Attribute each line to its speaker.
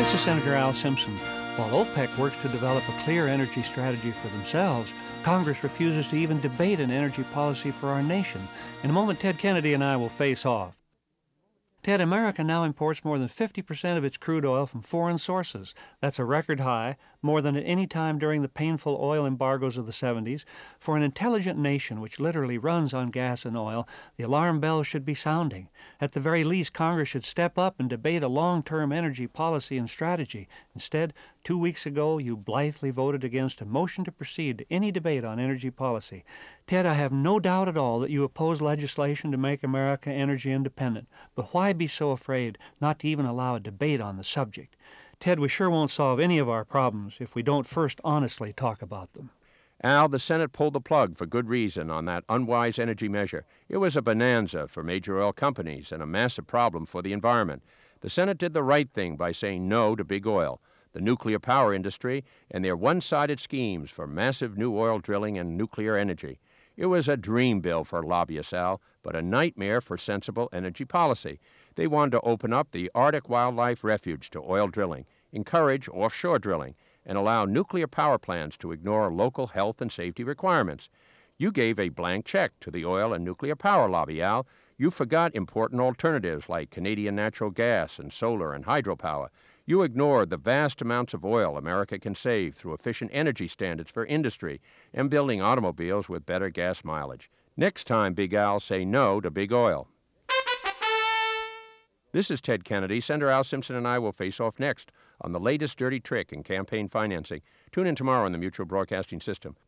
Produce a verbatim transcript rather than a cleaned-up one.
Speaker 1: This is Senator Al Simpson. While OPEC works to develop a clear energy strategy for themselves, Congress refuses to even debate an energy policy for our nation. In a moment, Ted Kennedy and I will face off. Ted, America now imports more than fifty percent of its crude oil from foreign sources. That's a record high, more than at any time during the painful oil embargoes of the seventies. For an intelligent nation which literally runs on gas and oil, the alarm bells should be sounding. At the very least, Congress should step up and debate a long-term energy policy and strategy. Instead, two weeks ago, you blithely voted against a motion to proceed to any debate on energy policy. Ted, I have no doubt at all that you oppose legislation to make America energy independent. But why be so afraid not to even allow a debate on the subject? Ted, we sure won't solve any of our problems if we don't first honestly talk about them.
Speaker 2: Al, the Senate pulled the plug for good reason on that unwise energy measure. It was a bonanza for major oil companies and a massive problem for the environment. The Senate did the right thing by saying no to big oil, the nuclear power industry, and their one-sided schemes for massive new oil drilling and nuclear energy. It was a dream bill for lobbyists, Al, but a nightmare for sensible energy policy. They wanted to open up the Arctic Wildlife Refuge to oil drilling, encourage offshore drilling, and allow nuclear power plants to ignore local health and safety requirements. You gave a blank check to the oil and nuclear power lobby, Al. You forgot important alternatives like Canadian natural gas and solar and hydropower. You ignored the vast amounts of oil America can save through efficient energy standards for industry and building automobiles with better gas mileage. Next time, Big Al, say no to big oil. This is Ted Kennedy. Senator Al Simpson and I will face off next on the latest dirty trick in campaign financing. Tune in tomorrow on the Mutual Broadcasting System.